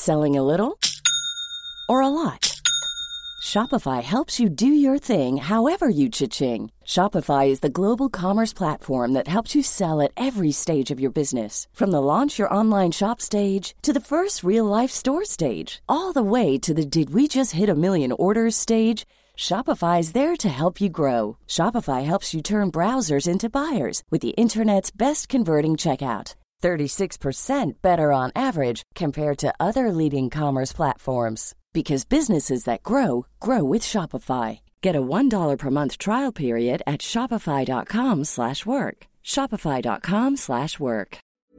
Selling a little or a lot? Shopify helps you do your thing however you cha-ching. Shopify is the global commerce platform that helps you sell at every stage of your business. From the launch your online shop stage to the first real-life store stage, all the way to the did we just hit a million orders stage. Shopify is there to help you grow. Shopify helps you turn browsers into buyers with the internet's best converting checkout. 36% better on average compared to other leading commerce platforms. Because businesses that grow, grow with Shopify. Get a $1 per month trial period at shopify.com/work. Shopify.com/work.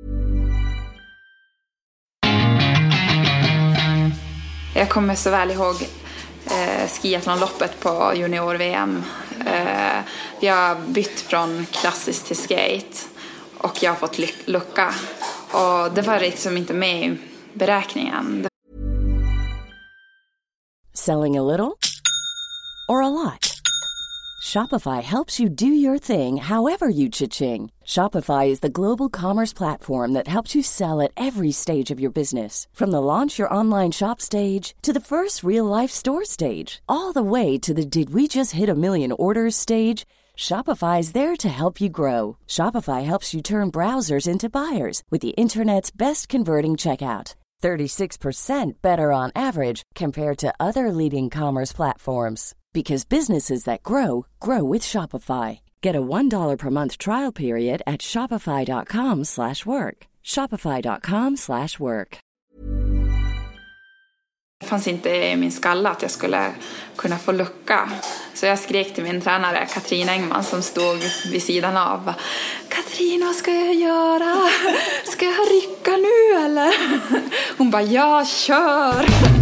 Jag kommer så väl ihåg skiathlonloppet på junior-VM. Vi har bytt från klassiskt till skate. Och jag har fått lucka. Och det var liksom inte med i beräkningen. Selling a little or a lot? Shopify helps you do your thing however you cha-ching. Shopify is the global commerce platform that helps you sell at every stage of your business. From the launch your online shop stage to the first real-life store stage, all the way to the did we just hit a million orders stage. Shopify is there to help you grow. Shopify helps you turn browsers into buyers with the internet's best converting checkout. 36% better on average compared to other leading commerce platforms. Because businesses that grow, grow with Shopify. Get a $1 per month trial period at shopify.com/work. Shopify.com/work. Det fanns inte i min skalla att jag skulle kunna få lucka. Så jag skrek till min tränare Katrin Engman som stod vid sidan av. Katrin, vad ska jag göra? Ska jag rycka nu eller? Hon bara, ja, kör!